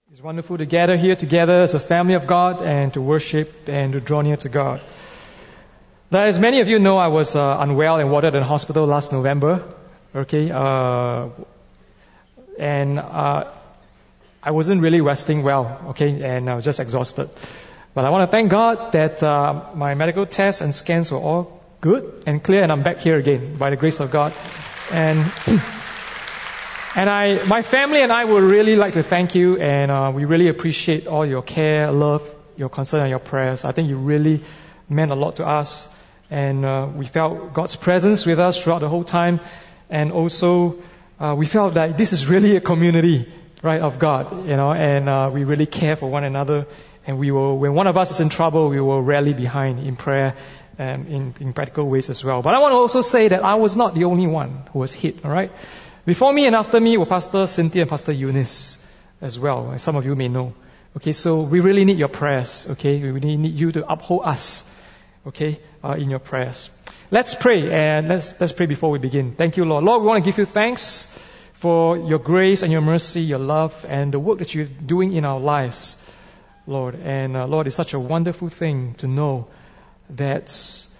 It's wonderful to gather here together as a family of God and to worship and to draw near to God. Now, as many of you know, I was unwell and warded in hospital last November. Okay, and I wasn't really resting well. Okay, and I was just exhausted. But I want to thank God that my medical tests and scans were all good and clear, and I'm back here again by the grace of God. And my family and I would really like to thank you, and we really appreciate all your care, love, your concern, and your prayers. I think you really meant a lot to us, and we felt God's presence with us throughout the whole time, and also we felt that this is really a community, right, of God, and we really care for one another, and we will, when one of us is in trouble, we will rally behind in prayer and in practical ways as well. But I want to also say that I was not the only one who was hit, all right? Before me and after me were Pastor Cynthia and Pastor Eunice as well, as some of you may know. Okay, so we really need your prayers, okay? We really need you to uphold us, okay, in your prayers. Let's pray, and let's pray before we begin. Thank you, Lord. Lord, we want to give you thanks for your grace and your mercy, your love, and the work that you're doing in our lives, Lord. And Lord, it's such a wonderful thing to know that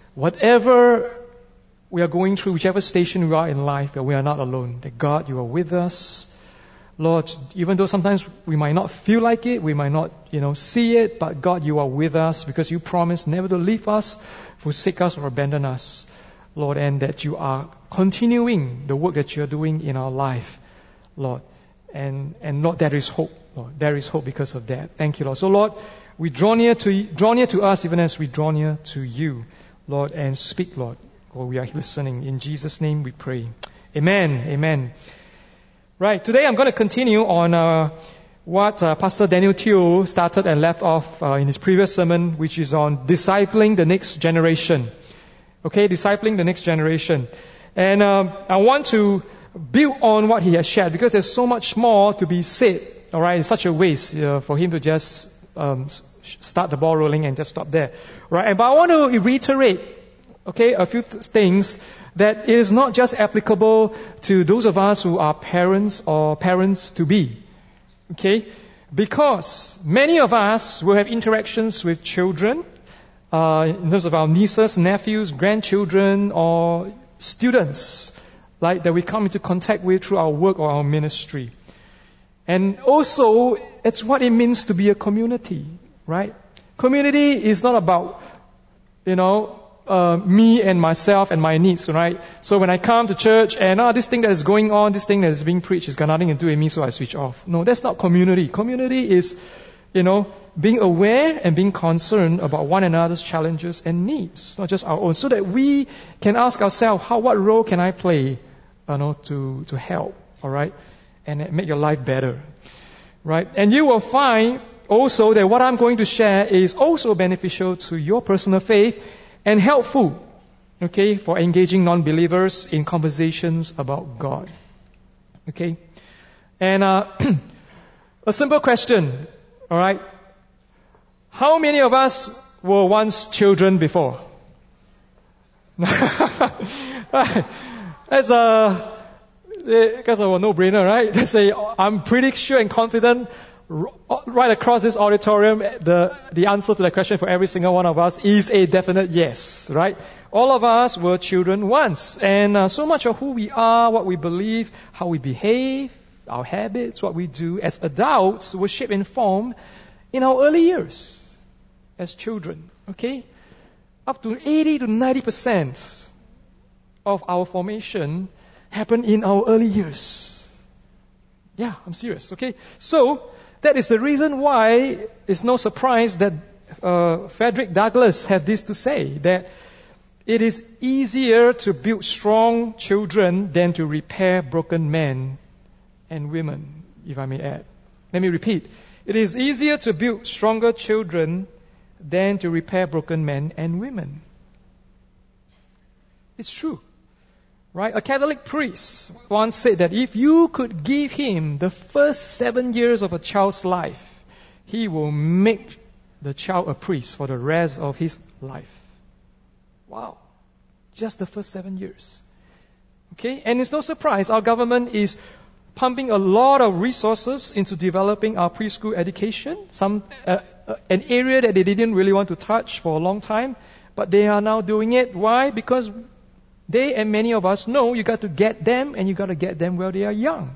whatever we are going through, whichever station we are in life, that we are not alone. That God, you are with us. Lord, even though sometimes we might not feel like it, we might not, see it, but God, you are with us because you promised never to leave us, forsake us, or abandon us. Lord, and that you are continuing the work that you are doing in our life, Lord. And Lord, there is hope, Lord. There is hope because of that. Thank you, Lord. So, Lord, we draw near to us even as we draw near to you, Lord, and speak, Lord. Oh, we are listening. In Jesus' name we pray. Amen. Amen. Right. Today I'm going to continue on what Pastor Daniel Teo started and left off in his previous sermon, which is on discipling the next generation. Okay, discipling the next generation. And I want to build on what he has shared because there's so much more to be said. All right, it's such a waste for him to just start the ball rolling and just stop there. Right. But I want to reiterate, okay, a few things that is not just applicable to those of us who are parents or parents to be. Okay? Because many of us will have interactions with children, in terms of our nieces, nephews, grandchildren, or students, like that we come into contact with through our work or our ministry. And also, it's what it means to be a community, right? Community is not about, me and myself and my needs, right? So when I come to church and this thing that is going on, this thing that is being preached has got nothing to do with me, so I switch off. No, that's not community. Community is, being aware and being concerned about one another's challenges and needs, not just our own, so that we can ask ourselves, what role can I play, to help, all right, and make your life better, right? And you will find also that what I'm going to share is also beneficial to your personal faith and helpful, okay, for engaging non-believers in conversations about God. Okay? And a simple question, all right? How many of us were once children before? That's because of a no-brainer, right? They say, I'm pretty sure and confident right across this auditorium, the answer to the question for every single one of us is a definite yes, right? All of us were children once, and so much of who we are, what we believe, how we behave, our habits, what we do as adults were shaped and formed in our early years as children, okay? Up to 80 to 90% of our formation happened in our early years. Yeah, I'm serious, okay? So, that is the reason why it's no surprise that Frederick Douglass had this to say, that it is easier to build strong children than to repair broken men and women, if I may add. Let me repeat. It is easier to build stronger children than to repair broken men and women. It's true. Right? A Catholic priest once said that if you could give him the first 7 years of a child's life, he will make the child a priest for the rest of his life. Wow. Just the first 7 years. Okay? And it's no surprise our government is pumping a lot of resources into developing our preschool education, an area that they didn't really want to touch for a long time, but they are now doing it. Why? Because they and many of us know you got to get them, and you got to get them while they are young.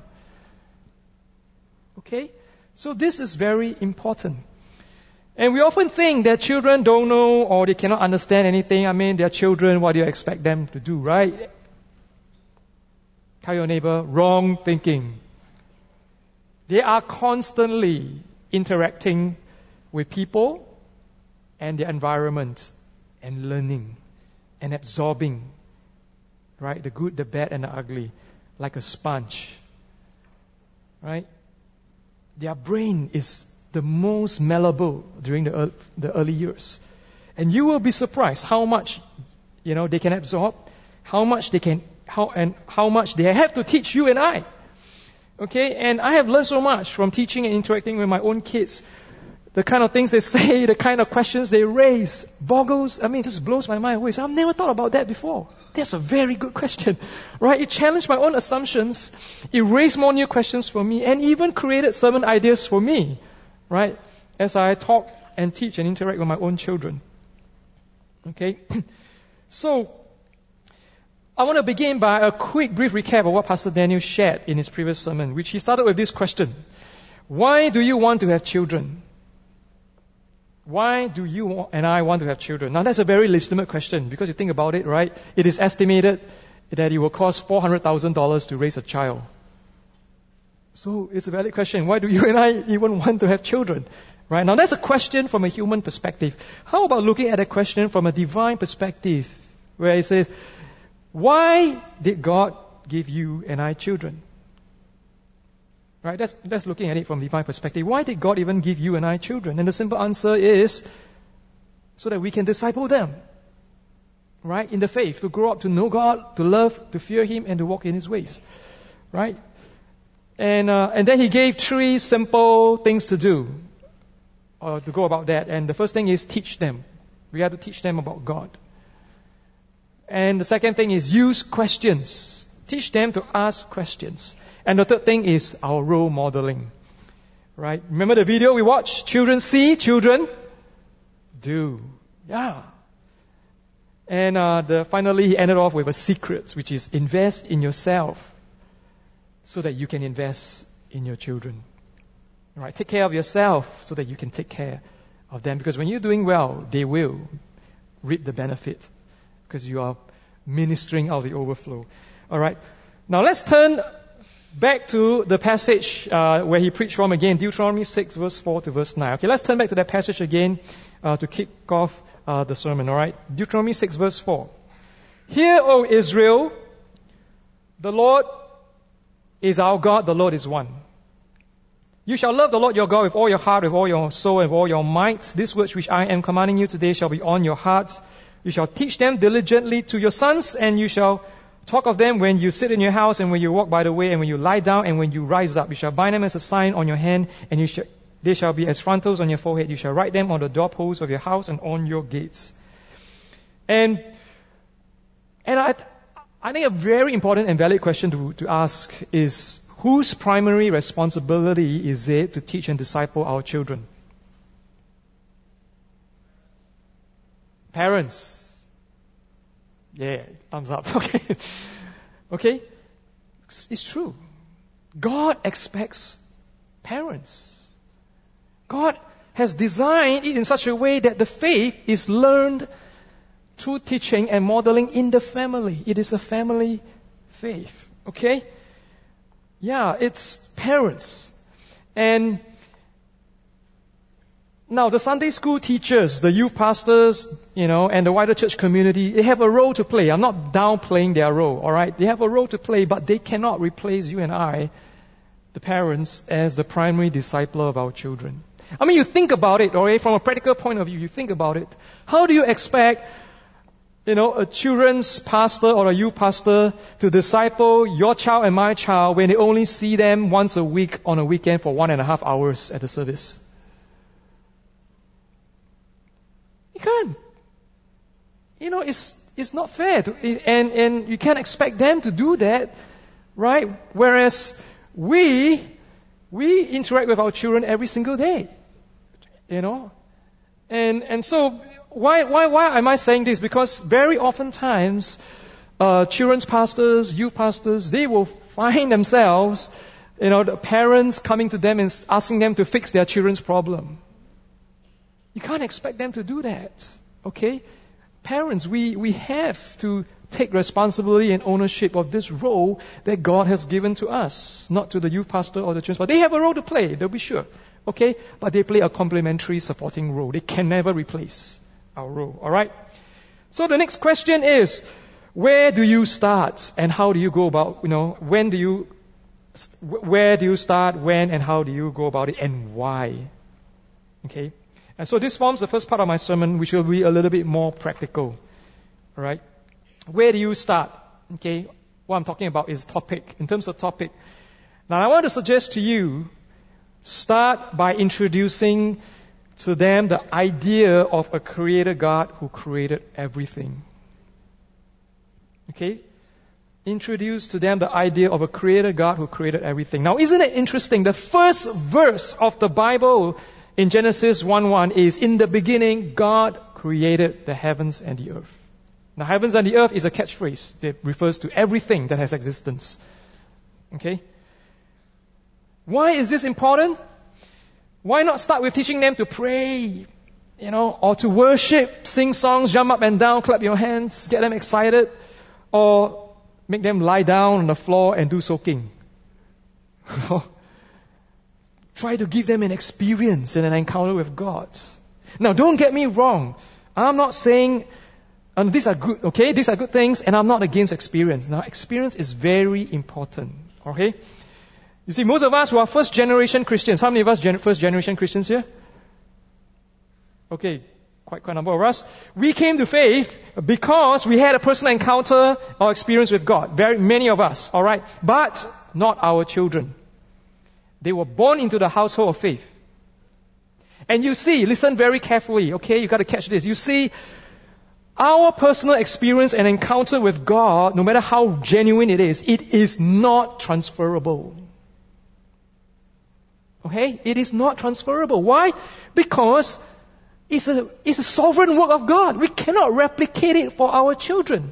Okay? So this is very important. And we often think that children don't know or they cannot understand anything. I mean, they're children, what do you expect them to do, right? Tell your neighbor, wrong thinking. They are constantly interacting with people and their environment and learning and absorbing, right? The good, the bad, and the ugly, like a sponge, right? Their brain is the most malleable during the early years. And you will be surprised how much, they can absorb, how much they have to teach you and I. Okay? And I have learned so much from teaching and interacting with my own kids. The kind of things they say, the kind of questions they raise, it just blows my mind away. So I've never thought about that before. That's a very good question, right? It challenged my own assumptions. It raised more new questions for me and even created certain ideas for me, right? As I talk and teach and interact with my own children. Okay? So, I want to begin by a quick, brief recap of what Pastor Daniel shared in his previous sermon, which he started with this question. Why do you want to have children? Why do you and I want to have children? Now that's a very legitimate question because you think about it, right? It is estimated that it will cost $400,000 to raise a child. So it's a valid question. Why do you and I even want to have children? Right? Now that's a question from a human perspective. How about looking at a question from a divine perspective? Where it says, why did God give you and I children? Right? That's looking at it from a divine perspective. Why did God even give you and I children? And the simple answer is so that we can disciple them. Right? In the faith, to grow up, to know God, to love, to fear Him, and to walk in His ways. Right? And then He gave 3 simple things to do, or to go about that. And the first thing is teach them. We have to teach them about God. And the second thing is use questions. Teach them to ask questions. And the third thing is our role modeling. Right? Remember the video we watched? Children see, children do. Yeah. And finally he ended off with a secret, which is invest in yourself so that you can invest in your children. Right? Take care of yourself so that you can take care of them. Because when you're doing well, they will reap the benefit because you are ministering out the overflow. All right. Now let's turn back to the passage where he preached from again, Deuteronomy 6, verse 4 to verse 9. Okay, let's turn back to that passage again to kick off the sermon, all right? Deuteronomy 6, verse 4. Hear, O Israel, the Lord is our God, the Lord is one. You shall love the Lord your God with all your heart, with all your soul, and with all your might. These words which I am commanding you today shall be on your heart. You shall teach them diligently to your sons, and you shall talk of them when you sit in your house, and when you walk by the way, and when you lie down, and when you rise up. You shall bind them as a sign on your hand, and they shall be as frontals on your forehead. You shall write them on the doorposts of your house and on your gates. And I think a very important and valid question to ask is, whose primary responsibility is it to teach and disciple our children? Parents. Yeah, thumbs up. Okay. Okay? It's true. God expects parents. God has designed it in such a way that the faith is learned through teaching and modeling in the family. It is a family faith. Okay? Yeah, it's parents. And now the Sunday school teachers, the youth pastors, and the wider church community, they have a role to play. I'm not downplaying their role, alright? They have a role to play, but they cannot replace you and I, the parents, as the primary discipler of our children. I mean, you think about it, alright? From a practical point of view, you think about it. How do you expect a children's pastor or a youth pastor to disciple your child and my child when they only see them once a week on a weekend for 1.5 hours at the service? You can't. It's not fair. And you can't expect them to do that, right? Whereas we interact with our children every single day, you know. And so why am I saying this? Because very oftentimes, children's pastors, youth pastors, they will find themselves, you know, the parents coming to them and asking them to fix their children's problem. You can't expect them to do that, okay? Parents, we have to take responsibility and ownership of this role that God has given to us, not to the youth pastor or the children's pastor. They have a role to play, they'll be sure, okay? But they play a complementary supporting role. They can never replace our role, alright? So the next question is, where do you start and how do you go about, you know, where do you start, when and how do you go about it and why? Okay? And so this forms the first part of my sermon, which will be a little bit more practical. Alright? Where do you start? Okay? What I'm talking about is topic, in terms of topic. Now I want to suggest to you, start by introducing to them the idea of a creator God who created everything. Okay? Introduce to them the idea of a creator God who created everything. Now, isn't it interesting? The first verse of the Bible in Genesis 1:1 is, in the beginning, God created the heavens and the earth. Now, heavens and the earth is a catchphrase that refers to everything that has existence. Okay? Why is this important? Why not start with teaching them to pray, you know, or to worship, sing songs, jump up and down, clap your hands, get them excited, or make them lie down on the floor and do soaking? Try to give them an experience and an encounter with God. Now, don't get me wrong. I'm not saying these are good, okay? These are good things, and I'm not against experience. Now, experience is very important, okay? You see, most of us who are first-generation Christians, how many of us first-generation Christians here? Okay, quite a number of us. We came to faith because we had a personal encounter or experience with God. Very many of us, alright? But not our children. They were born into the household of faith. And you see, listen very carefully, okay? You got to catch this. You see, our personal experience and encounter with God, no matter how genuine it is not transferable. Okay? It is not transferable. Why? Because it's a sovereign work of God. We cannot replicate it for our children.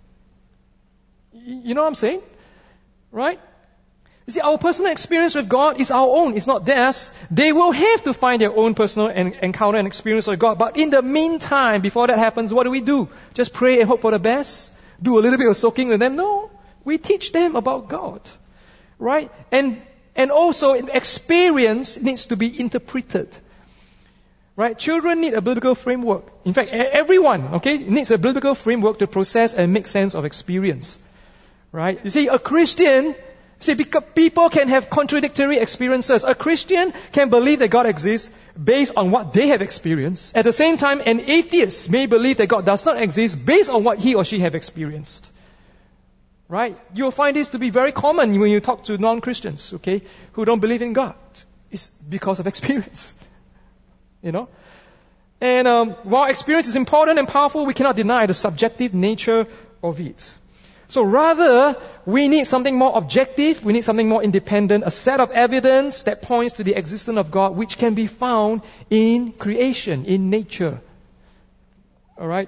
You know what I'm saying? Right? You see, our personal experience with God is our own. It's not theirs. They will have to find their own personal encounter and experience with God. But in the meantime, before that happens, what do? Just pray and hope for the best? Do a little bit of soaking with them? No. We teach them about God. Right? And also, experience needs to be interpreted. Right? Children need a biblical framework. In fact, everyone, okay, needs a biblical framework to process and make sense of experience. Right? You see, a Christian, because people can have contradictory experiences. A Christian can believe that God exists based on what they have experienced. At the same time, an atheist may believe that God does not exist based on what he or she have experienced. Right? You'll find this to be very common when you talk to non-Christians, okay, who don't believe in God. It's because of experience. You know? And while experience is important and powerful, we cannot deny the subjective nature of it. So rather, we need something more objective, we need something more independent, a set of evidence that points to the existence of God, which can be found in creation, in nature. Alright?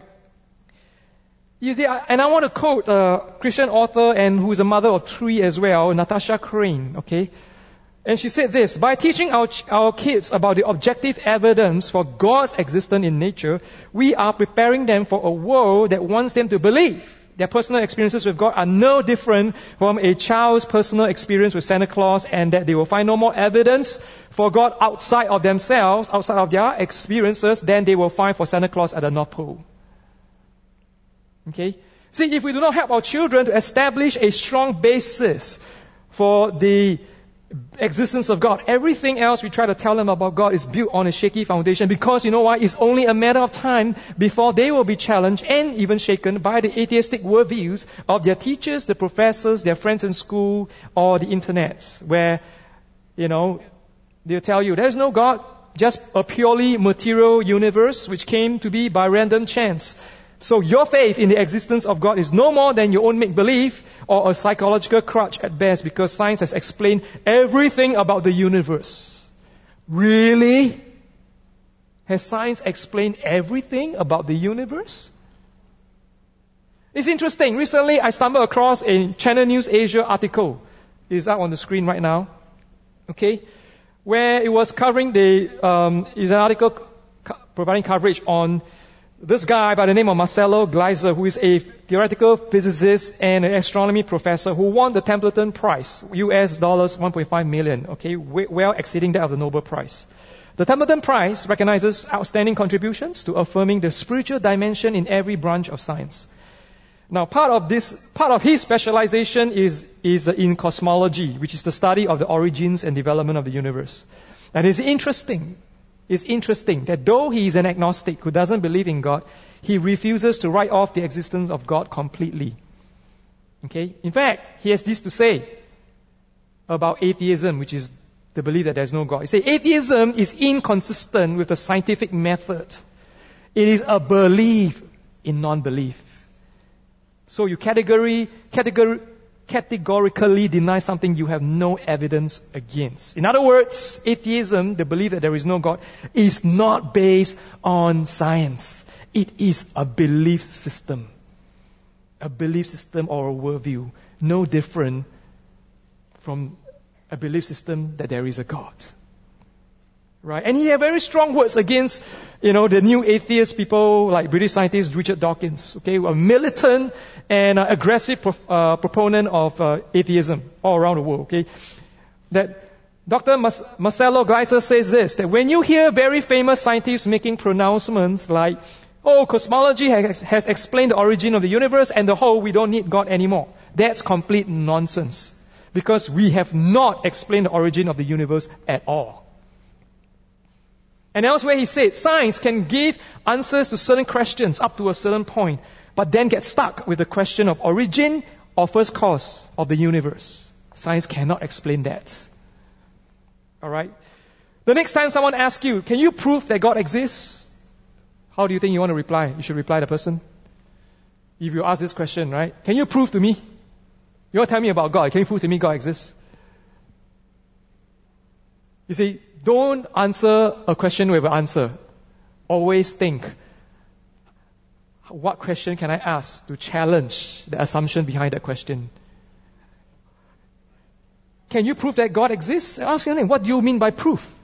And I want to quote a Christian author and who is a mother of 3 as well, Natasha Crane, okay? And she said this, by teaching our kids about the objective evidence for God's existence in nature, we are preparing them for a world that wants them to believe their personal experiences with God are no different from a child's personal experience with Santa Claus, and that they will find no more evidence for God outside of themselves, outside of their experiences, than they will find for Santa Claus at the North Pole. Okay? See, if we do not help our children to establish a strong basis for the existence of God, everything else we try to tell them about God is built on a shaky foundation, because you know why? It's only a matter of time before they will be challenged and even shaken by the atheistic worldviews of their teachers, the professors, their friends in school, or the internet, where, you know, they'll tell you there's no God, just a purely material universe which came to be by random chance. So your faith in the existence of God is no more than your own make-believe or a psychological crutch at best, because science has explained everything about the universe. Really? Has science explained everything about the universe? It's interesting. Recently, I stumbled across a Channel News Asia article. It's up on the screen right now. Okay? Where it was covering is an article providing coverage on this guy by the name of Marcelo Gleiser, who is a theoretical physicist and an astronomy professor who won the Templeton Prize, US dollars 1.5 million, okay, well exceeding that of the Nobel Prize. The Templeton Prize recognizes outstanding contributions to affirming the spiritual dimension in every branch of science. Now, part of his specialization is in cosmology, which is the study of the origins and development of the universe. And it's interesting that though he is an agnostic who doesn't believe in God, he refuses to write off the existence of God completely. Okay? In fact, he has this to say about atheism, which is the belief that there's no God. He says, atheism is inconsistent with the scientific method. It is a belief in non-belief. So you categorically deny something you have no evidence against. In other words, atheism, the belief that there is no God, is not based on science. It is a belief system. A belief system or a worldview. No different from a belief system that there is a God. Right? And he had very strong words against, the new atheist people like British scientist Richard Dawkins, okay, a militant and aggressive proponent of atheism all around the world, okay. That Dr. Marcelo Gleiser says this, that when you hear very famous scientists making pronouncements like, cosmology has explained the origin of the universe and the whole, we don't need God anymore. That's complete nonsense. Because we have not explained the origin of the universe at all. And elsewhere he said, science can give answers to certain questions up to a certain point, but then get stuck with the question of origin or first cause of the universe. Science cannot explain that. Alright? The next time someone asks you, can you prove that God exists? How do you think you want to reply? You should reply to the person. If you ask this question, right? Can you prove to me? You want to tell me about God? Can you prove to me God exists? You see, don't answer a question with an answer. Always think, what question can I ask to challenge the assumption behind that question? Can you prove that God exists? Ask your name, what do you mean by proof?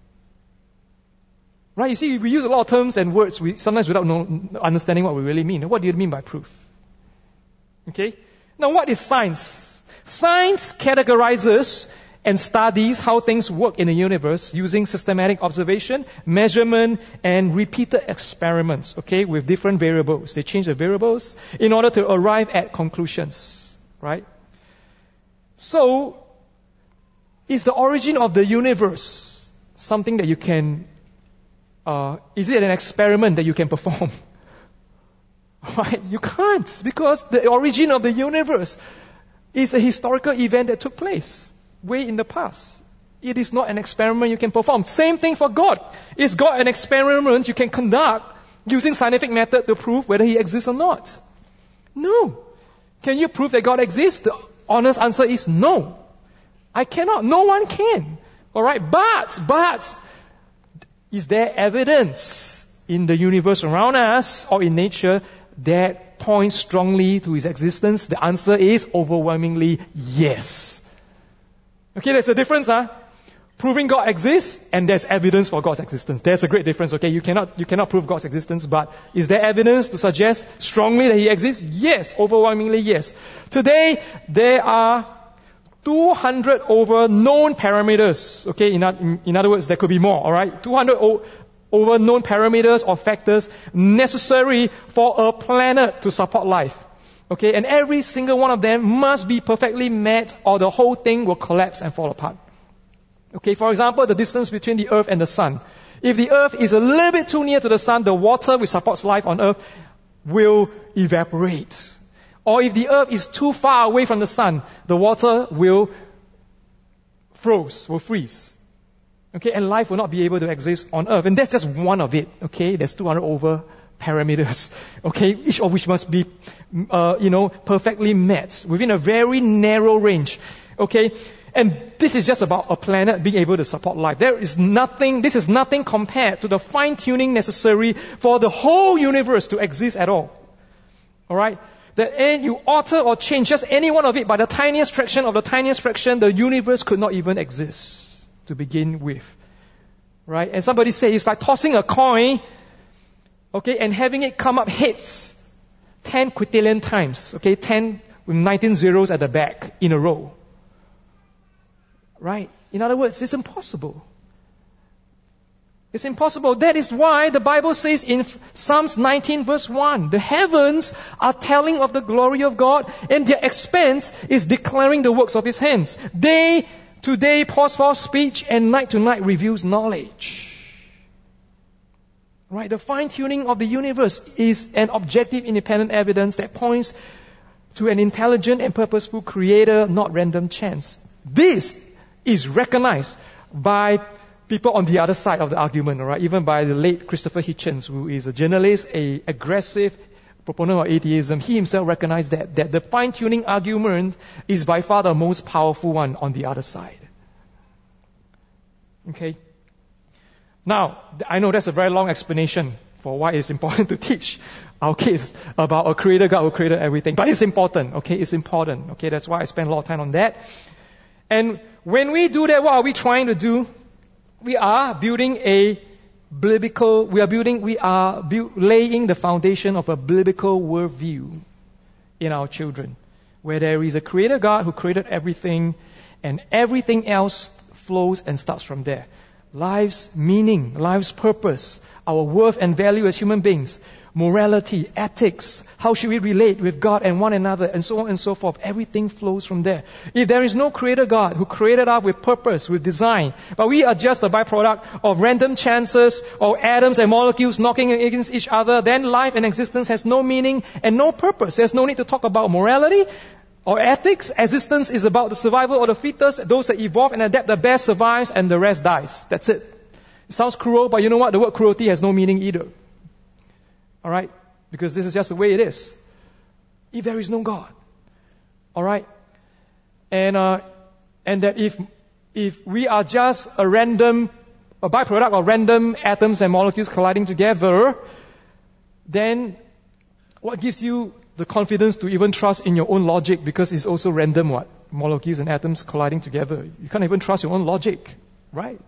Right? You see, we use a lot of terms and words sometimes without understanding what we really mean. What do you mean by proof? Okay? Now, what is science? Science categorizes and studies how things work in the universe using systematic observation, measurement, and repeated experiments, okay, with different variables. They change the variables in order to arrive at conclusions, right? So, is the origin of the universe something that you can, is it an experiment that you can perform? Right? You can't, because the origin of the universe is a historical event that took place way in the past. It is not an experiment you can perform. Same thing for God. Is God an experiment you can conduct using scientific method to prove whether He exists or not? No. Can you prove that God exists? The honest answer is no. I cannot. No one can. Alright? But, is there evidence in the universe around us or in nature that points strongly to His existence? The answer is overwhelmingly yes. Okay, there's a difference, Proving God exists, and there's evidence for God's existence. There's a great difference, okay? You cannot prove God's existence, but is there evidence to suggest strongly that He exists? Yes, overwhelmingly yes. Today, there are 200 over known parameters, okay? In other words, there could be more, alright? 200 over known parameters or factors necessary for a planet to support life. Okay, and every single one of them must be perfectly met or the whole thing will collapse and fall apart. Okay, for example, the distance between the Earth and the Sun. If the Earth is a little bit too near to the Sun, the water which supports life on Earth will evaporate. Or if the Earth is too far away from the Sun, the water will freeze. Okay, and life will not be able to exist on Earth. And that's just one of it. Okay, there's 200 over parameters, okay, each of which must be, perfectly met within a very narrow range, okay. And this is just about a planet being able to support life. This is nothing compared to the fine-tuning necessary for the whole universe to exist at all. Alright? That you alter or change just any one of it by the tiniest fraction of the tiniest fraction, the universe could not even exist to begin with. Right? And somebody said it's like tossing a coin, okay, and having it come up heads 10 quintillion times, okay, 10 with 19 zeros at the back in a row. Right? In other words, it's impossible. It's impossible. That is why the Bible says in Psalms 19 verse 1, the heavens are telling of the glory of God, and their expanse is declaring the works of His hands. Day to day pours forth speech, and night to night reveals knowledge. Right? The fine-tuning of the universe is an objective independent evidence that points to an intelligent and purposeful creator, not random chance. This is recognized by people on the other side of the argument, all right? Even by the late Christopher Hitchens, who is a journalist, an aggressive proponent of atheism. He himself recognized that the fine-tuning argument is by far the most powerful one on the other side. Okay? Now, I know that's a very long explanation for why it's important to teach our kids about a creator God who created everything. But it's important, okay? It's important, okay? That's why I spend a lot of time on that. And when we do that, what are we trying to do? We are building laying the foundation of a biblical worldview in our children, where there is a creator God who created everything, and everything else flows and starts from there. Life's meaning, life's purpose, our worth and value as human beings, morality, ethics, how should we relate with God and one another, and so on and so forth. Everything flows from there. If there is no creator God who created us with purpose, with design, but we are just a byproduct of random chances or atoms and molecules knocking against each other, then life and existence has no meaning and no purpose. There's no need to talk about morality or ethics. Existence is about the survival of the fittest. Those that evolve and adapt the best survives, and the rest dies. That's it. It sounds cruel, but you know what? The word cruelty has no meaning either. Alright? Because this is just the way it is. If there is no God. Alright? And that if we are just a byproduct of random atoms and molecules colliding together, then what gives you the confidence to even trust in your own logic? Because it's also random what? Molecules and atoms colliding together. You can't even trust your own logic. Right?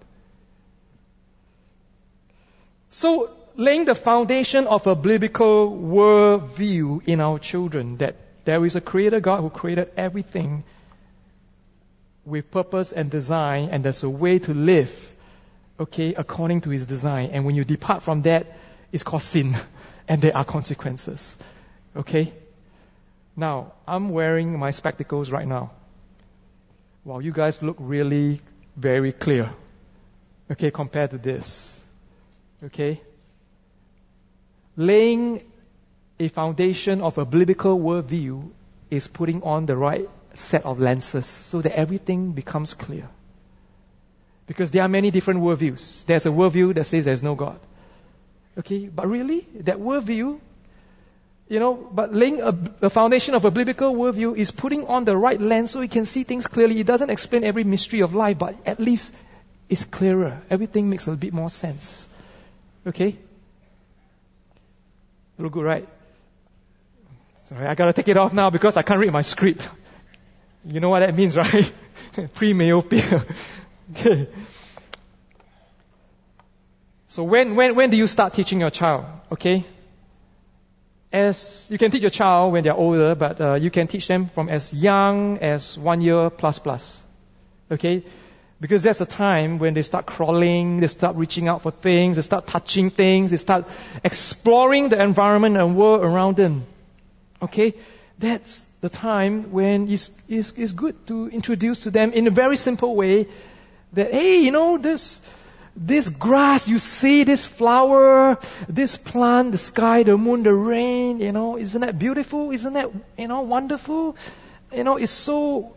So, laying the foundation of a biblical worldview in our children, that there is a creator God who created everything with purpose and design, and there's a way to live, okay, according to His design. And when you depart from that, it's called sin, and there are consequences. Okay? Now, I'm wearing my spectacles right now. Wow, you guys look really very clear, okay, compared to this. Okay? Laying a foundation of a biblical worldview is putting on the right set of lenses so that everything becomes clear. Because there are many different worldviews. There's a worldview that says there's no God. Okay, but really, that worldview, but laying a foundation of a biblical worldview is putting on the right lens so you can see things clearly. It doesn't explain every mystery of life, but at least it's clearer. Everything makes a bit more sense. Okay? Look good, right? Sorry, I gotta take it off now because I can't read my script. You know what that means, right? Pre-myopia. Okay. So when do you start teaching your child? Okay? As you can teach your child when they're older, but you can teach them from as young as 1 year plus. Okay? Because that's a time when they start crawling, they start reaching out for things, they start touching things, they start exploring the environment and world around them. Okay? That's the time when it's good to introduce to them in a very simple way that, hey, this grass you see, this flower, this plant, the sky, the moon, the rain, isn't that beautiful? Isn't that, wonderful? It's so,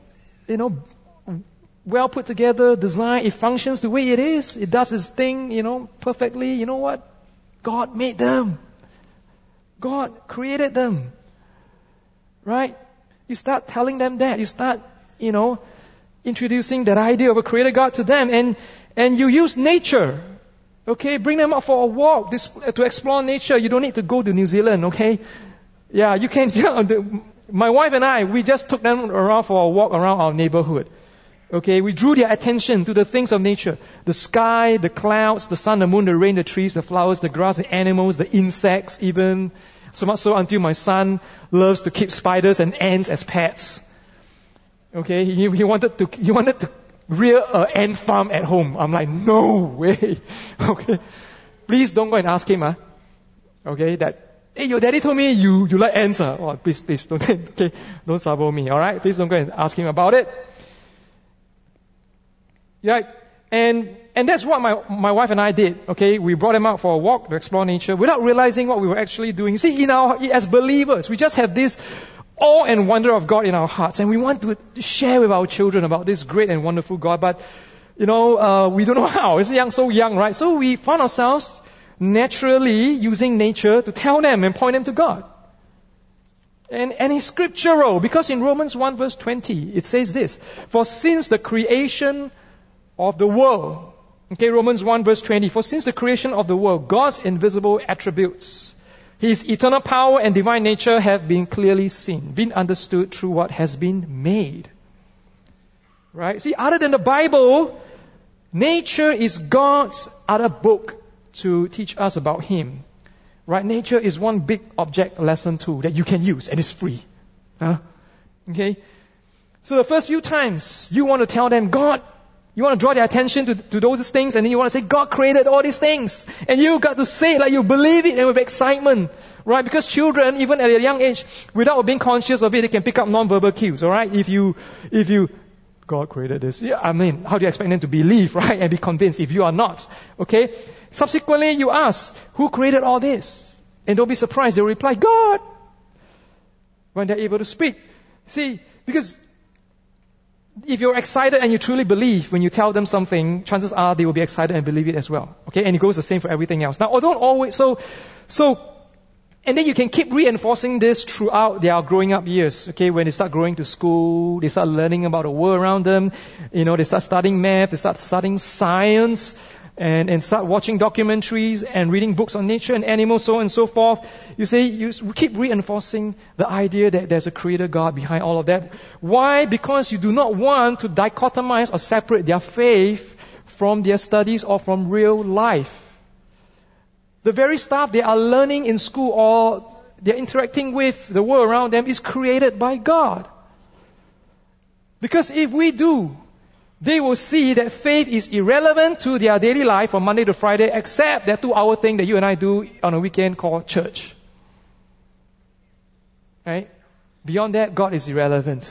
well put together, design, it functions the way it is, it does its thing, perfectly. You know what? God made them. God created them. Right? You start telling them that. You start, introducing that idea of a creator God to them, and you use nature. Okay? Bring them out for a walk to explore nature. You don't need to go to New Zealand, okay? Yeah, you can, my wife and I, we just took them around for a walk around our neighborhood. Okay, we drew their attention to the things of nature. The sky, the clouds, the sun, the moon, the rain, the trees, the flowers, the grass, the animals, the insects even. So much so until my son loves to keep spiders and ants as pets. Okay, he wanted to rear an ant farm at home. I'm like, no way. Okay, please don't go and ask him. Okay, hey, your daddy told me you like ants. Oh, please, don't sabo me. All right, please don't go and ask him about it. Yeah, and that's what my wife and I did. Okay, we brought them out for a walk to explore nature without realizing what we were actually doing. You see, as believers, we just have this awe and wonder of God in our hearts, and we want to share with our children about this great and wonderful God. But we don't know how. It's so young, right? So we found ourselves naturally using nature to tell them and point them to God. And it's scriptural, because in Romans 1 verse 20, it says this: for since the creation of the world, okay, Romans 1 verse 20, for since the creation of the world, God's invisible attributes, His eternal power and divine nature have been clearly seen, been understood through what has been made. Right? See, other than the Bible, nature is God's other book to teach us about Him. Right? Nature is one big object lesson tool that you can use, and it's free. Okay? So the first few times, you want to tell them, God, you want to draw their attention to those things, and then you want to say, God created all these things. And you got to say it like you believe it and with excitement. Right? Because children, even at a young age, without being conscious of it, they can pick up non-verbal cues. Alright? If you, God created this. Yeah, how do you expect them to believe, right? And be convinced if you are not. Okay? Subsequently, you ask, who created all this? And don't be surprised, they'll reply, God. When they're able to speak. See, because if you're excited and you truly believe when you tell them something, chances are they will be excited and believe it as well. Okay? And it goes the same for everything else. Now, don't always, and then you can keep reinforcing this throughout their growing up years. Okay? When they start growing to school, they start learning about the world around them, they start studying math, they start studying science, and start watching documentaries and reading books on nature and animals, so on and so forth. You keep reinforcing the idea that there's a creator God behind all of that. Why? Because you do not want to dichotomize or separate their faith from their studies or from real life. The very stuff they are learning in school or they're interacting with the world around them is created by God. Because if we do, they will see that faith is irrelevant to their daily life from Monday to Friday, except that 2-hour thing that you and I do on a weekend called church. Right? Beyond that, God is irrelevant.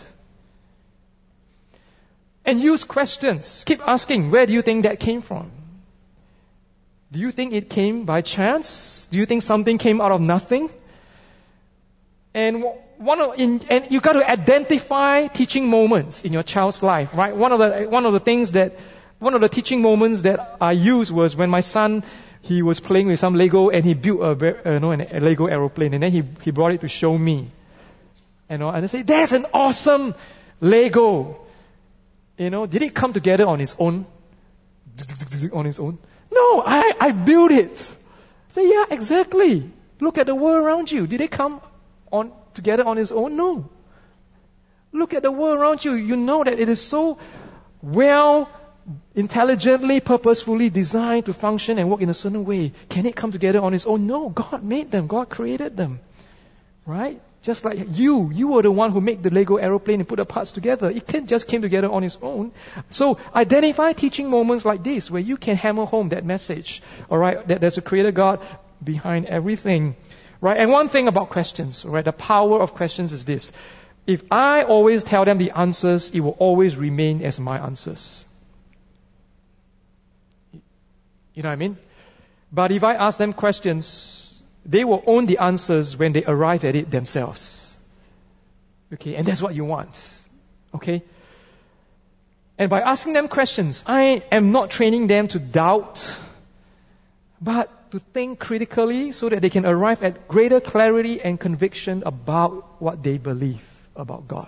And use questions. Keep asking, where do you think that came from? Do you think it came by chance? Do you think something came out of nothing? And you got to identify teaching moments in your child's life, right? One of the teaching moments that I used was when my son, he was playing with some Lego and he built a Lego aeroplane, and then he brought it to show me. And I say, that's an awesome Lego. Did it come together on its own? On its own? No, I built it. Say, yeah, exactly. Look at the world around you. Did it come together on its own? No. Look at the world around you. You know that it is so well, intelligently, purposefully designed to function and work in a certain way. Can it come together on its own? No. God made them. God created them. Right? Just like you were the one who made the Lego aeroplane and put the parts together. It can't just came together on its own. So identify teaching moments like this where you can hammer home that message. Alright? That there's a creator God behind everything. Right? And one thing about questions, right? The power of questions is this. If I always tell them the answers, it will always remain as my answers. You know what I mean? But if I ask them questions, they will own the answers when they arrive at it themselves. Okay? And that's what you want. Okay? And by asking them questions, I am not training them to doubt, but to think critically so that they can arrive at greater clarity and conviction about what they believe about God.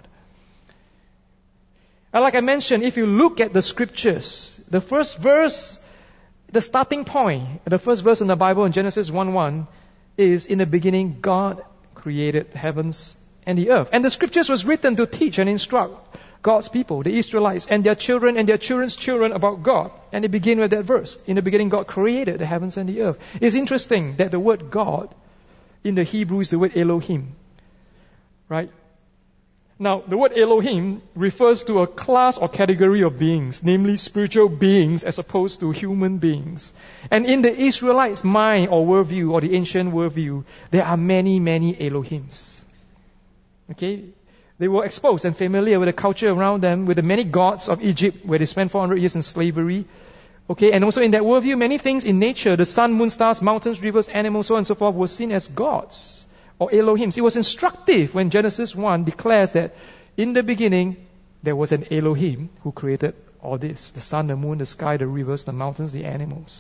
And like I mentioned, if you look at the scriptures, the first verse, the starting point, the first verse in the Bible in Genesis 1:1 is, in the beginning, God created the heavens and the earth. And the scriptures was written to teach and instruct God's people, the Israelites, and their children and their children's children about God. And they begin with that verse. In the beginning, God created the heavens and the earth. It's interesting that the word God in the Hebrew is the word Elohim. Right? Now, the word Elohim refers to a class or category of beings, namely spiritual beings as opposed to human beings. And in the Israelites' mind or worldview, or the ancient worldview, there are many, many Elohims. Okay? They were exposed and familiar with the culture around them, with the many gods of Egypt, where they spent 400 years in slavery. Okay, and also in that worldview, many things in nature, the sun, moon, stars, mountains, rivers, animals, so on and so forth, were seen as gods or Elohims. It was instructive when Genesis 1 declares that in the beginning, there was an Elohim who created all this. The sun, the moon, the sky, the rivers, the mountains, the animals.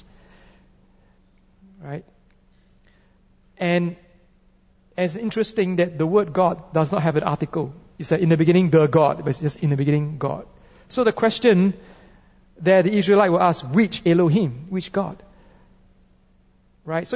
Right? And it's interesting that the word God does not have an article. It's that in the beginning, the God, but it's just in the beginning, God. So the question that the Israelite will ask, which Elohim, which God? Right?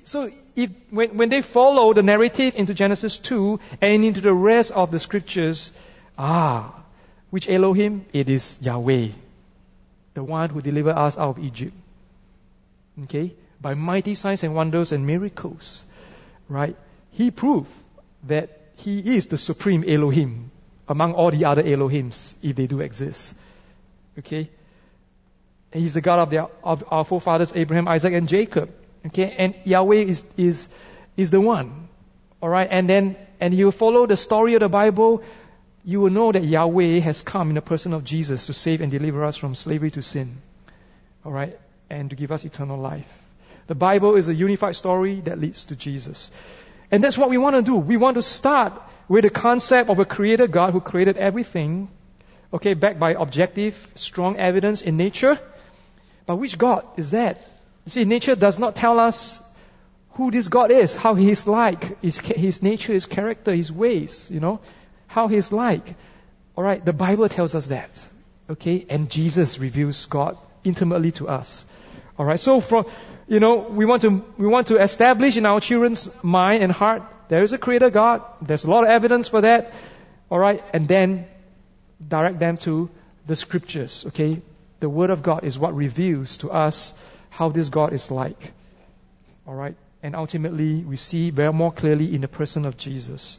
When they follow the narrative into Genesis 2 and into the rest of the scriptures, which Elohim? It is Yahweh, the one who delivered us out of Egypt. Okay? By mighty signs and wonders and miracles. Right? He proved that He is the supreme Elohim among all the other Elohims, if they do exist. Okay? He's the God of our forefathers, Abraham, Isaac, and Jacob. Okay? And Yahweh is the one. Alright? And you follow the story of the Bible, you will know that Yahweh has come in the person of Jesus to save and deliver us from slavery to sin. Alright? And to give us eternal life. The Bible is a unified story that leads to Jesus. And that's what we want to do. We want to start with the concept of a creator God who created everything, okay, backed by objective, strong evidence in nature. But which God is that? You see, nature does not tell us who this God is, how He is like, His nature, His character, His ways, how He is like. Alright, the Bible tells us that. Okay, and Jesus reveals God intimately to us. Alright, so we want to establish in our children's mind and heart, there is a creator God, there's a lot of evidence for that, alright, and then direct them to the scriptures, okay? The Word of God is what reveals to us how this God is like, alright, and ultimately we see very more clearly in the person of Jesus.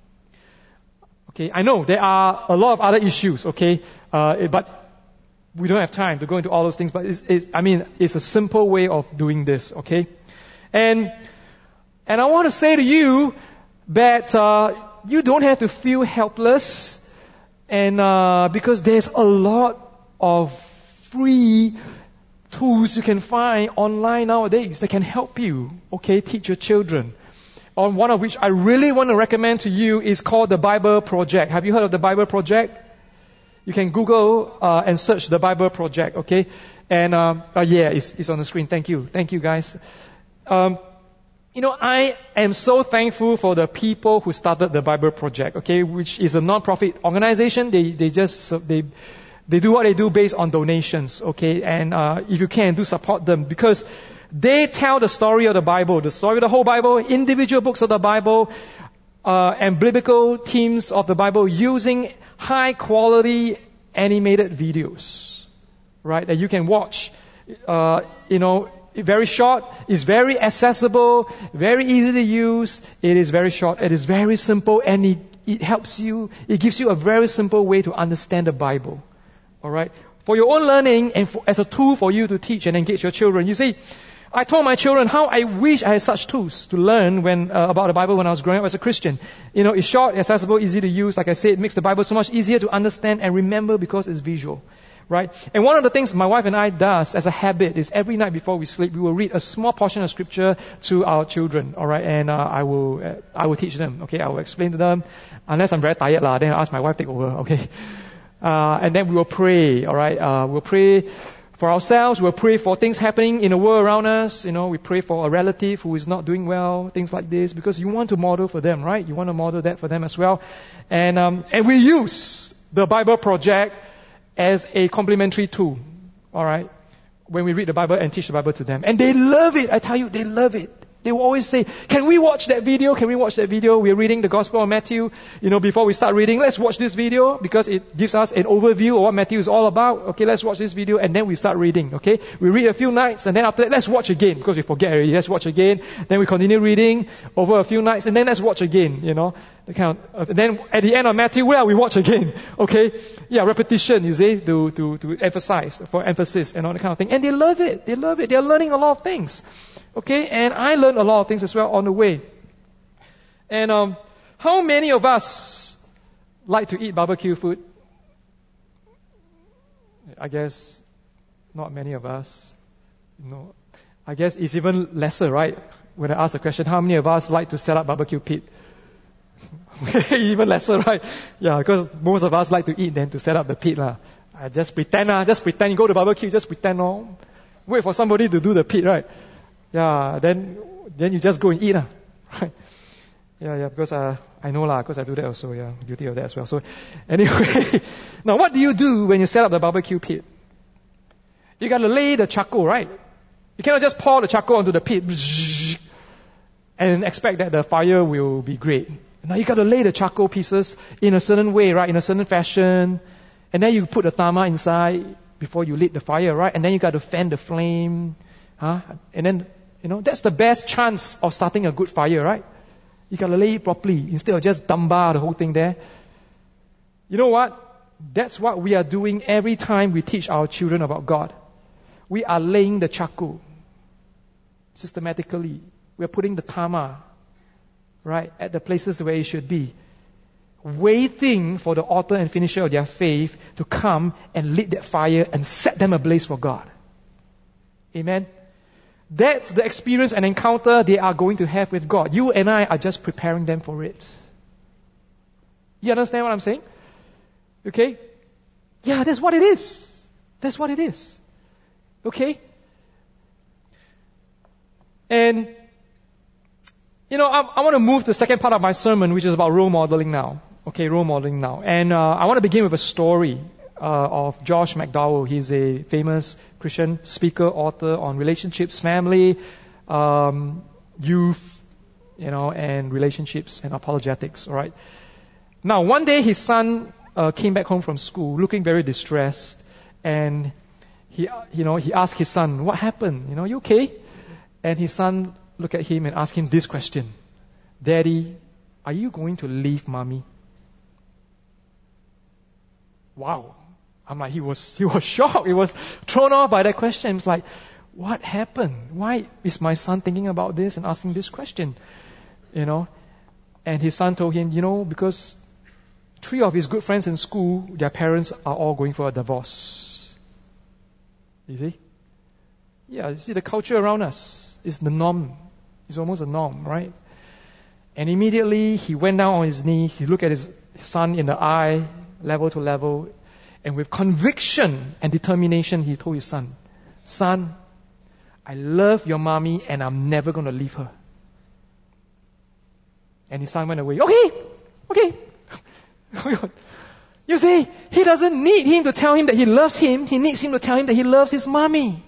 Okay, I know there are a lot of other issues, okay, but we don't have time to go into all those things, but it's a simple way of doing this, okay? And I want to say to you that you don't have to feel helpless, and because there's a lot of free tools you can find online nowadays that can help you, okay, teach your children. One of which I really want to recommend to you is called the Bible Project. Have you heard of the Bible Project? You can Google and search the Bible Project, okay? And it's on the screen. Thank you guys. I am so thankful for the people who started the Bible Project, okay, which is a non-profit organization. They do what they do based on donations, okay? And if you can, do support them, because they tell the story of the Bible, the story of the whole Bible, individual books of the Bible, and biblical themes of the Bible using high quality animated videos, right? That you can watch, very short, it's very accessible, very easy to use, it is very short, it is very simple, and it helps you, it gives you a very simple way to understand the Bible, alright? For your own learning and as a tool for you to teach and engage your children. You see, I told my children how I wish I had such tools to learn about the Bible when I was growing up as a Christian. It's short, accessible, easy to use. Like I said, it makes the Bible so much easier to understand and remember because it's visual, right? And one of the things my wife and I does as a habit is every night before we sleep, we will read a small portion of scripture to our children, all right? And I will teach them, okay? I will explain to them. Unless I'm very tired, then I'll ask my wife to take over, okay? And then we will pray, all right? We'll pray For ourselves, we'll pray for things happening in the world around us. We pray for a relative who is not doing well, things like this, because you want to model for them, right? You want to model that for them as well. And we use the Bible Project as a complementary tool, all right? When we read the Bible and teach the Bible to them. And they love it. I tell you, they love it. They will always say, can we watch that video? Can we watch that video? We're reading the Gospel of Matthew. Before we start reading, let's watch this video because it gives us an overview of what Matthew is all about. Okay, let's watch this video and then we start reading. Okay, we read a few nights and then after that, let's watch again because we forget already. Let's watch again. Then we continue reading over a few nights and then let's watch again. Then at the end of Matthew, we watch again. Okay, repetition, you see, to emphasize, for emphasis and all that kind of thing. And they love it. They love it. They're learning a lot of things. Okay, and I learned a lot of things as well on the way. And how many of us like to eat barbecue food? I guess not many of us. I guess it's even lesser, right? When I ask the question, how many of us like to set up barbecue pit? Even lesser, right? Yeah, because most of us like to eat than to set up the pit. Just pretend. You go to barbecue, just pretend. Wait for somebody to do the pit, right? Yeah, then you just go and eat. Right? Yeah, because I know because I do that also. Yeah, guilty of that as well. So anyway, now what do you do when you set up the barbecue pit? You got to lay the charcoal, right? You cannot just pour the charcoal onto the pit and expect that the fire will be great. Now you got to lay the charcoal pieces in a certain way, right? In a certain fashion. And then you put the tama inside before you lit the fire, right? And then you got to fan the flame. And then, that's the best chance of starting a good fire, right? You got to lay it properly instead of just dumba the whole thing there. You know what? That's what we are doing every time we teach our children about God. We are laying the charcoal systematically. We are putting the tama, right, at the places where it should be. Waiting for the author and finisher of their faith to come and lit that fire and set them ablaze for God. Amen? That's the experience and encounter they are going to have with God. You and I are just preparing them for it. You understand what I'm saying? Okay? Yeah, that's what it is. That's what it is. Okay? And, I want to move to the second part of my sermon, which is about role modeling now. Okay, role modeling now. And I want to begin with a story of Josh McDowell. He's a famous Christian speaker, author on relationships, family, youth, and relationships and apologetics. All right. Now, one day his son came back home from school, looking very distressed, and he asked his son, "What happened? You okay?" And his son looked at him and asked him this question: "Daddy, are you going to leave mommy?" Wow. I'm like, he was shocked. He was thrown off by that question. He was like, what happened? Why is my son thinking about this and asking this question? And his son told him, because 3 of his good friends in school, their parents are all going for a divorce. You see? Yeah, you see the culture around us is the norm. It's almost a norm, right? And immediately he went down on his knee, he looked at his son in the eye, level to level, and with conviction and determination, he told his son, "Son, I love your mommy and I'm never going to leave her." And his son went away. Okay. You see, he doesn't need him to tell him that he loves him. He needs him to tell him that he loves his mommy.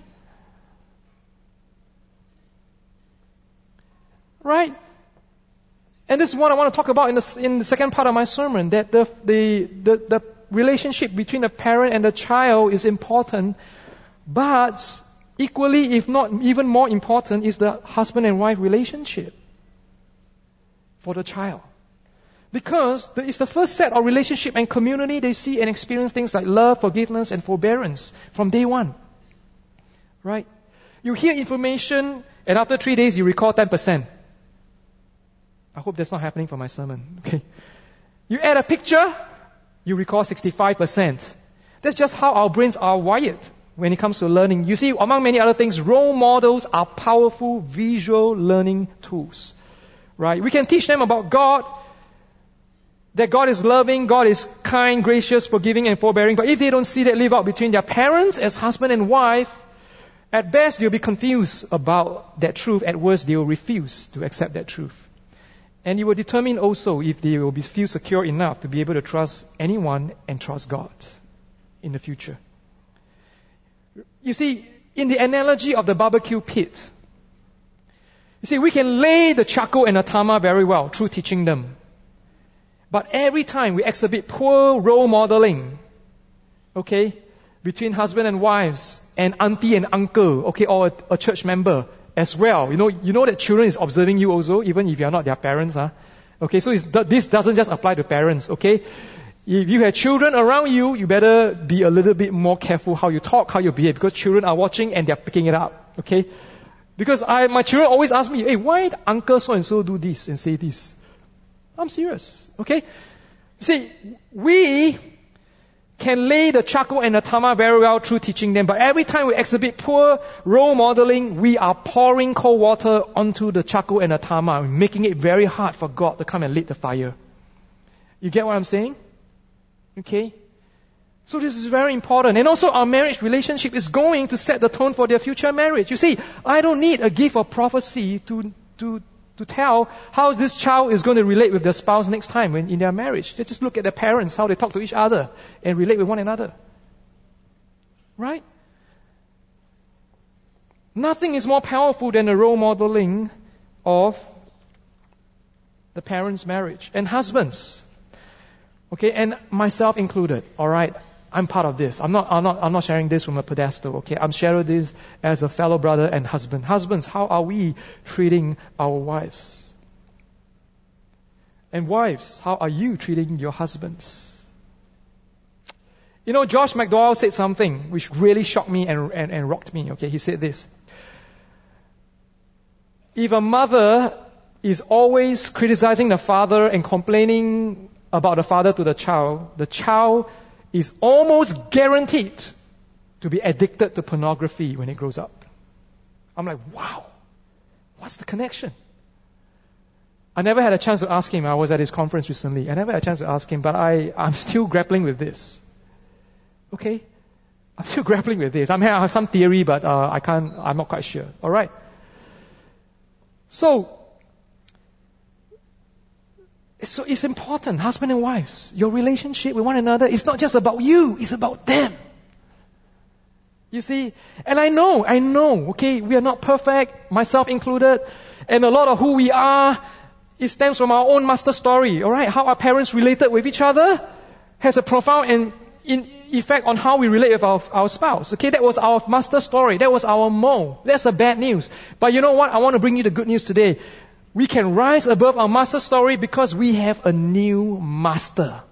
Right? And this is what I want to talk about in the second part of my sermon, that the relationship between the parent and the child is important, but equally, if not even more important, is the husband and wife relationship for the child. Because it's the first set of relationship and community they see and experience things like love, forgiveness, and forbearance from day one. Right? You hear information, and after 3 days you recall 10%. I hope that's not happening for my sermon. Okay. You add a picture, you recall 65%. That's just how our brains are wired when it comes to learning. You see, among many other things, role models are powerful visual learning tools. Right? We can teach them about God, that God is loving, God is kind, gracious, forgiving, and forbearing. But if they don't see that live out between their parents as husband and wife, at best they'll be confused about that truth. At worst, they will refuse to accept that truth. And it will determine also if they will feel secure enough to be able to trust anyone and trust God in the future. You see, in the analogy of the barbecue pit, you see, we can lay the charcoal and the tama very well through teaching them. But every time we exhibit poor role modeling, okay, between husband and wives and auntie and uncle, okay, or a church member as well. You know that children is observing you also, even if you are not their parents. Okay, so this doesn't just apply to parents, okay? If you have children around you, you better be a little bit more careful how you talk, how you behave, because children are watching and they're picking it up, okay? Because my children always ask me, hey, why did uncle so-and-so do this and say this? I'm serious, okay? See, we can lay the charcoal and the tama very well through teaching them, but every time we exhibit poor role modeling, we are pouring cold water onto the charcoal and the tama, making it very hard for God to come and lit the fire. You get what I'm saying? Okay? So this is very important. And also our marriage relationship is going to set the tone for their future marriage. You see, I don't need a gift of prophecy to tell how this child is going to relate with their spouse next time when in their marriage. They just look at their parents, how they talk to each other and relate with one another. Right? Nothing is more powerful than the role modeling of the parents' marriage. And husbands, okay, and myself included, alright, I'm part of this. I'm not sharing this from a pedestal, okay? I'm sharing this as a fellow brother and husband. Husbands, how are we treating our wives? And wives, how are you treating your husbands? You know, Josh McDowell said something which really shocked me and rocked me, okay? He said this. If a mother is always criticizing the father and complaining about the father to the child is almost guaranteed to be addicted to pornography when it grows up. I'm like, wow, what's the connection? I never had a chance to ask him. I was at his conference recently. I never had a chance to ask him, but I'm still grappling with this. Okay? I'm still grappling with this. I have some theory, but I'm not quite sure. Alright? So it's important, husband and wives, your relationship with one another is not just about you, it's about them. You see? And I know, okay, we are not perfect, myself included, and a lot of who we are, it stems from our own master story, alright? How our parents related with each other has a profound effect on how we relate with our spouse. Okay, that was our master story, that was our mold. That's the bad news. But you know what? I want to bring you the good news today. We can rise above our master story because we have a new master.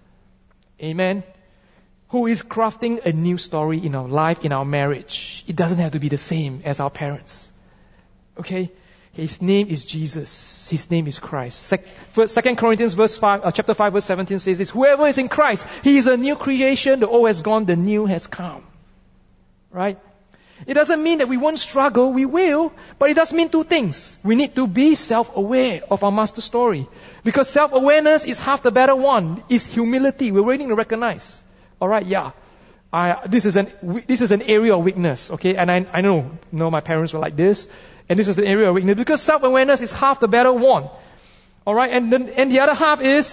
Amen. Who is crafting a new story in our life, in our marriage. It doesn't have to be the same as our parents. Okay? His name is Jesus. His name is Christ. 2 Corinthians chapter 5 verse 17 says this. Whoever is in Christ, he is a new creation. The old has gone, the new has come. Right? It doesn't mean that we won't struggle, we will, but it does mean two things. We need to be self-aware of our master story. Because self-awareness is half the battle won, is humility. We're waiting to recognize. Alright, yeah. This is an area of weakness, okay? And I know my parents were like this, and this is an area of weakness, because self-awareness is half the battle won. Alright, and the other half is,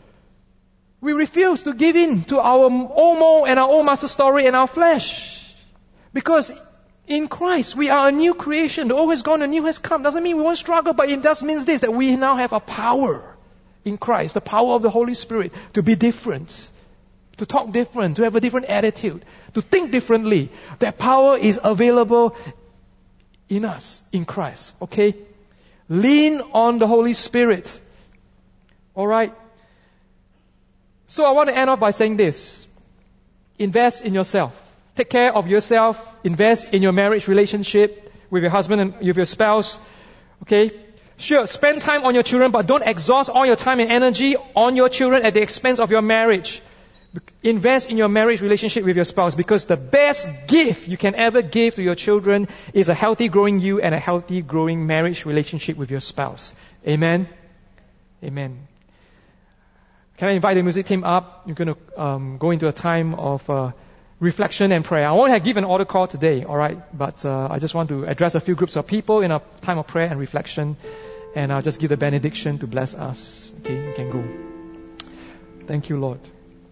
we refuse to give in to our old mold and our old master story and our flesh. Because in Christ, we are a new creation. The old has gone, the new has come. Doesn't mean we won't struggle, but it does mean this, that we now have a power in Christ, the power of the Holy Spirit to be different, to talk different, to have a different attitude, to think differently. That power is available in us, in Christ. Okay? Lean on the Holy Spirit. Alright? So I want to end off by saying this. Invest in yourself. Take care of yourself. Invest in your marriage relationship with your husband and with your spouse. Okay? Sure, spend time on your children, but don't exhaust all your time and energy on your children at the expense of your marriage. Invest in your marriage relationship with your spouse, because the best gift you can ever give to your children is a healthy growing you and a healthy growing marriage relationship with your spouse. Amen? Amen. Can I invite the music team up? You're going to go into a time of reflection and prayer. I won't give an altar call today, all right? But I just want to address a few groups of people in a time of prayer and reflection. And I'll just give the benediction to bless us. Okay, you can go. Thank you, Lord.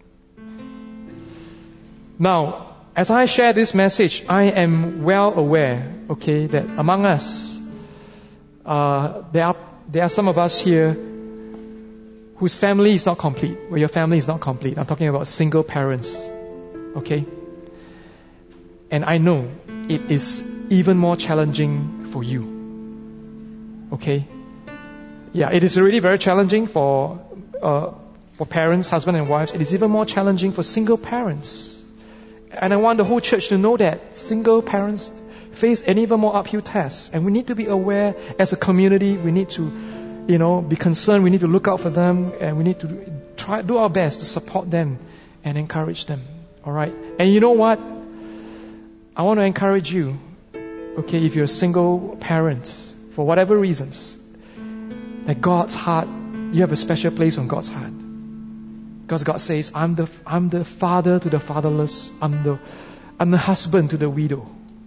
Now, as I share this message, I am well aware, okay, that among us, there are some of us here whose family is not complete, where your family is not complete. I'm talking about single parents, okay? And I know it is even more challenging for you, okay? Yeah, it is already very challenging for parents, husband and wives. It is even more challenging for single parents. And I want the whole church to know that single parents face an even more uphill task. And we need to be aware as a community. We need to, be concerned. We need to look out for them. And we need to do our best to support them and encourage them. All right? And you know what? I want to encourage you, okay, if you're a single parent, for whatever reasons, that God's heart, you have a special place on God's heart. Because God says, I'm the father to the fatherless. I'm the husband to the widow.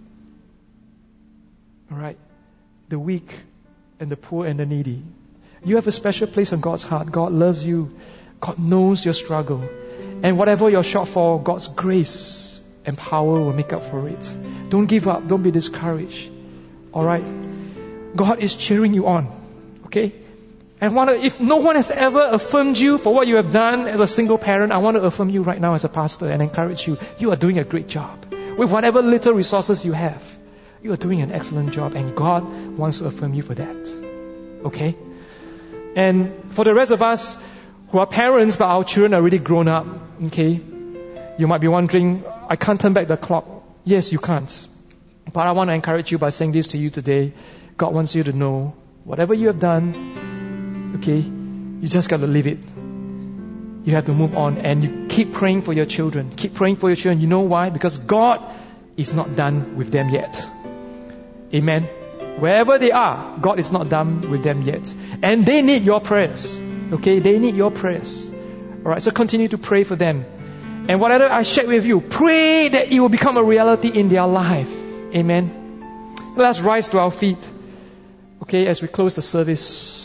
All right? The weak and the poor and the needy. You have a special place on God's heart. God loves you. God knows your struggle. And whatever your shortfall, God's grace and power will make up for it. Don't give up. Don't be discouraged. All right? God is cheering you on. Okay? And if no one has ever affirmed you for what you have done as a single parent, I want to affirm you right now as a pastor and encourage you. You are doing a great job. With whatever little resources you have, you are doing an excellent job, and God wants to affirm you for that. Okay? And for the rest of us who are parents, but our children are already grown up, okay? You might be wondering, I can't turn back the clock. Yes, you can't. But I want to encourage you by saying this to you today. God wants you to know, whatever you have done, okay, you just got to leave it. You have to move on, and you keep praying for your children. Keep praying for your children. You know why? Because God is not done with them yet. Amen. Wherever they are, God is not done with them yet. And they need your prayers. Okay, they need your prayers. Alright, so continue to pray for them. And whatever I shared with you, pray that it will become a reality in their life. Amen. Let's rise to our feet. Okay, as we close the service.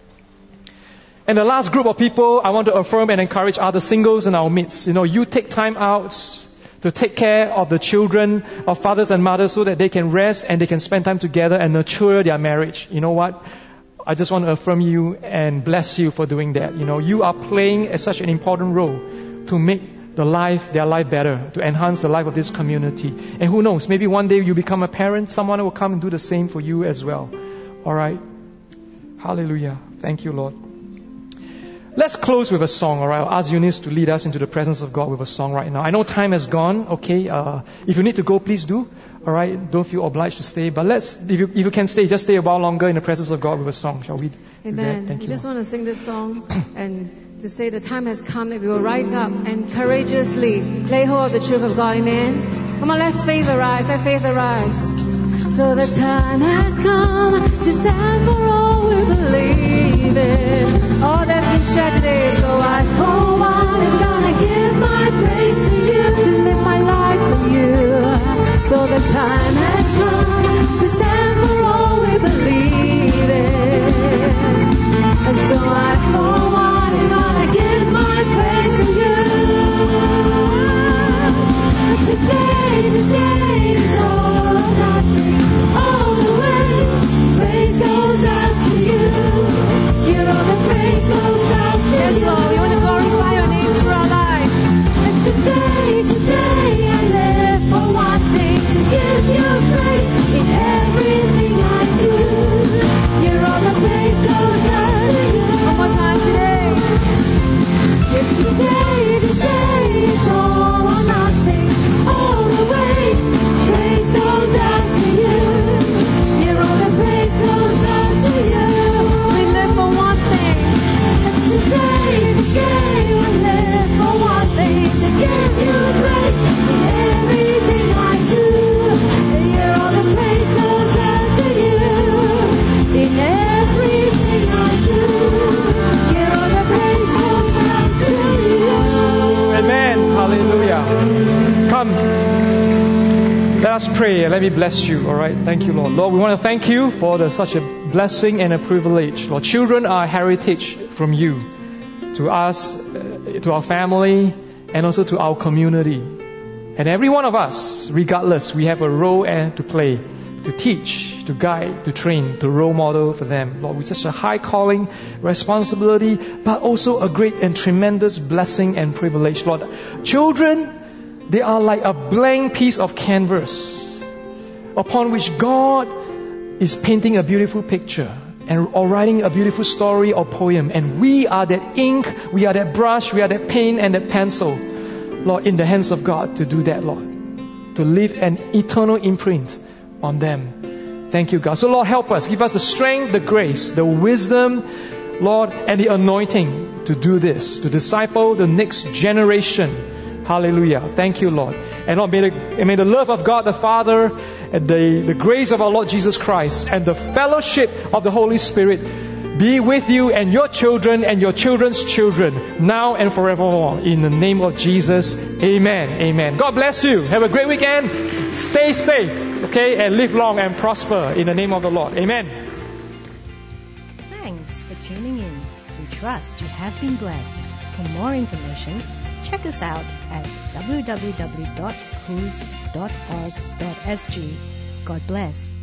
And the last group of people I want to affirm and encourage are the singles in our midst. You take time out to take care of the children of fathers and mothers so that they can rest and they can spend time together and nurture their marriage. You know what? I just want to affirm you and bless you for doing that. You are playing such an important role to make their life better, to enhance the life of this community. And who knows, maybe one day you become a parent, someone will come and do the same for you as well. All right? Hallelujah. Thank you, Lord. Let's close with a song, all right? I'll ask Eunice to lead us into the presence of God with a song right now. I know time has gone, okay? If you need to go, please do, all right? Don't feel obliged to stay. But if you can stay, just stay a while longer in the presence of God with a song. Shall we? Amen. Thank we you. just want to sing this song and to say the time has come that we will rise up and courageously lay hold of the truth of God. Amen. Come on, let's faith arise. Let faith arise. So the time has come to stand for all we believe in. All that's been shared today. So I go on and gonna give my praise to you, to live my life for you. So the time has come to stand for all we believe in. And so I go on and gonna give my praise to you. Today is all or nothing, all the way. let me bless you, all right? Thank you, Lord. Lord, we want to thank you for such a blessing and a privilege. Lord, children are heritage from you to us, to our family, and also to our community. And every one of us, regardless, we have a role to play, to teach, to guide, to train, to role model for them. Lord, with such a high calling, responsibility, but also a great and tremendous blessing and privilege. Lord, children, they are like a blank piece of canvas upon which God is painting a beautiful picture or writing a beautiful story or poem. And we are that ink, we are that brush, we are that pen and that pencil, Lord, in the hands of God to do that, Lord, to leave an eternal imprint on them. Thank you, God. So, Lord, help us. Give us the strength, the grace, the wisdom, Lord, and the anointing to do this, to disciple the next generation. Hallelujah. Thank you, Lord. And Lord, may the love of God the Father, and the grace of our Lord Jesus Christ, and the fellowship of the Holy Spirit be with you and your children and your children's children, now and forevermore. In the name of Jesus, amen. Amen. God bless you. Have a great weekend. Stay safe, okay, and live long and prosper in the name of the Lord. Amen. Thanks for tuning in. We trust you have been blessed. For more information, check us out at www.whos.org.sg. God bless.